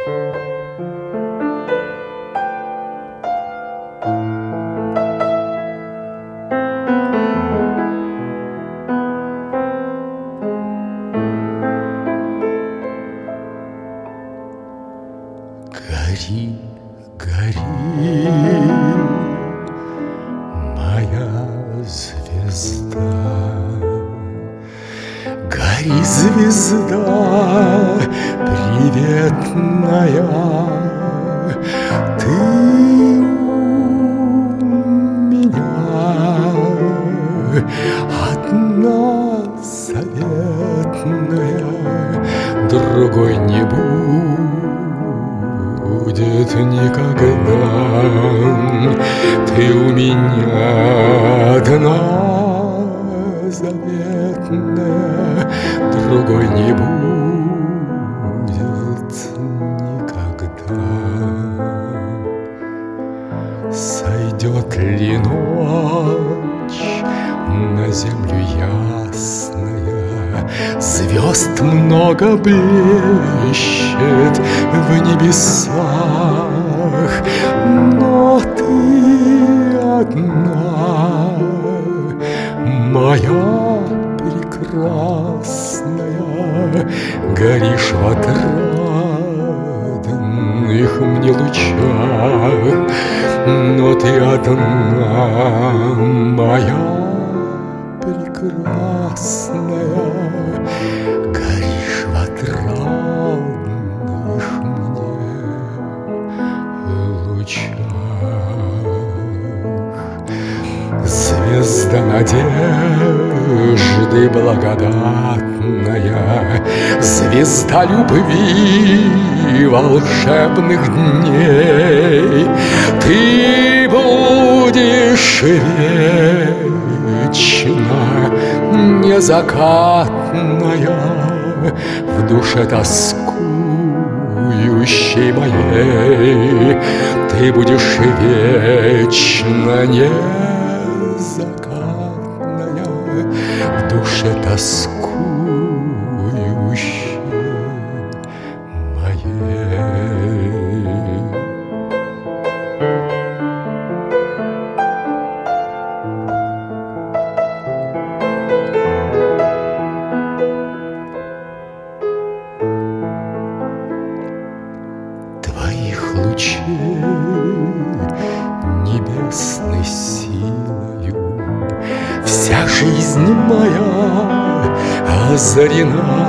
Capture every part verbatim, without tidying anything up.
Гори, гори, моя звезда, гори, звезда приветная, ты у меня одна заветная, другой не будет никогда. Ты у меня одна заветная, другой не будет никогда. Сойдет ли ночь на землю ясная, звезд много блещет в небесах, но ты одна, моя прекрасная, горишь в отрадных мне лучах, но ты одна, моя прекрасная, горишь в отрадных мне лучах. Звезда надежды благодатная, звезда любви волшебных дней, ты будешь вечно незакатная в душе тоскующей моей, ты будешь вечно незакатная в душе тоскующей моей. Твоих лучей небесной силою вся жизнь моя озарена.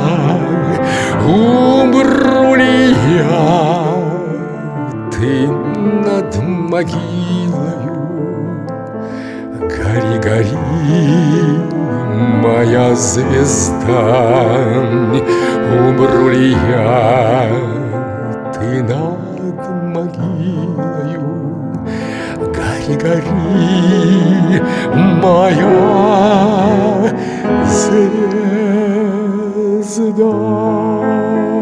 Умру ли я, ты над могилою, гори, гори, моя звезда. Умру ли я, ты над могилою, гори, гори, моя звезда.